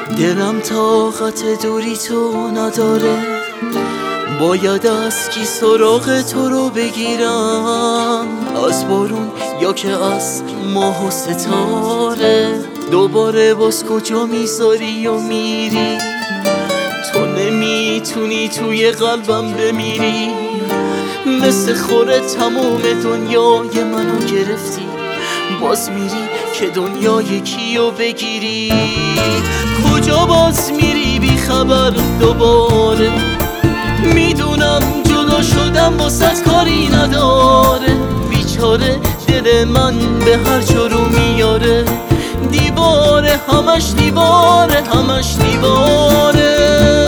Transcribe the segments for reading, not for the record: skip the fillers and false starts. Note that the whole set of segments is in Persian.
دلم طاقت دوری تو نداره، باید از کی سراغ تو رو بگیرم، از بارون یا که از ماه و ستاره. دوباره باز کجا میذاری و میری، تو نمیتونی توی قلبم بمیری. مثل خوره تموم دنیای منو گرفتی، باز میری که دنیای کیو بگیری. کجا باز میری بی خبر دوباره، میدونم جدا شدم واسه کاری نداره. بیچاره دل من به هر جا رو میاره، دیواره همش دیواره همش دیواره.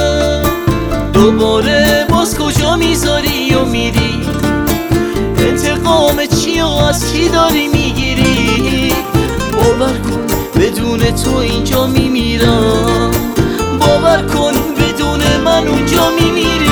دوباره باز کجا میذاری و میری، انتقام چی و از کی داری میگیری. باور کن بدون تو اینجا میمیرم، باور کن بدون من اونجا میمیری.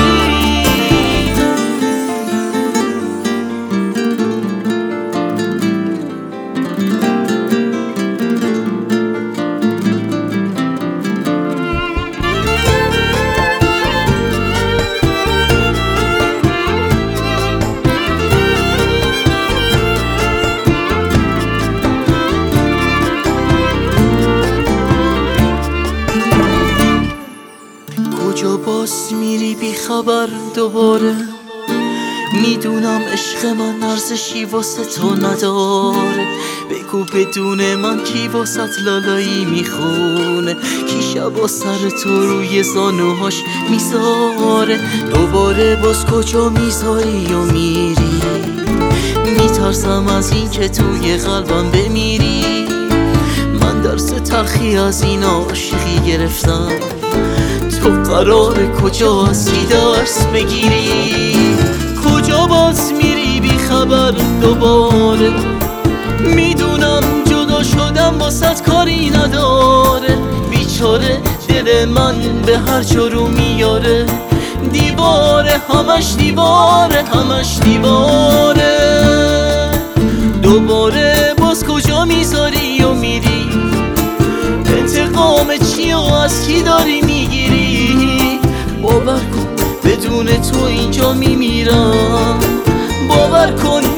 کجا باز میری بی خبر دوباره، میدونم عشق من ارزشی واسه تو نداره. بگو بدون من کی واسه لالایی میخونه، کی شبا سر تو روی زانوهاش میذاره. دوباره باز کجا میذاری و میری، میترسم از این که توی قلبم بمیری. من درس تلخی از این عاشقی گرفتم، تو قراره کجا از کی درس بگیری. کجا باز میری بی خبر دوباره، میدونم جدا شدم واسه کاری نداره. بیچاره دل من به هر جا رو میاره، دیواره همش دیواره همش دیواره. دوباره باز کجا میذاری و میری، انتقام چی و از کی داری میگیری. باور کن بدون تو اینجا میمیرم، باور کن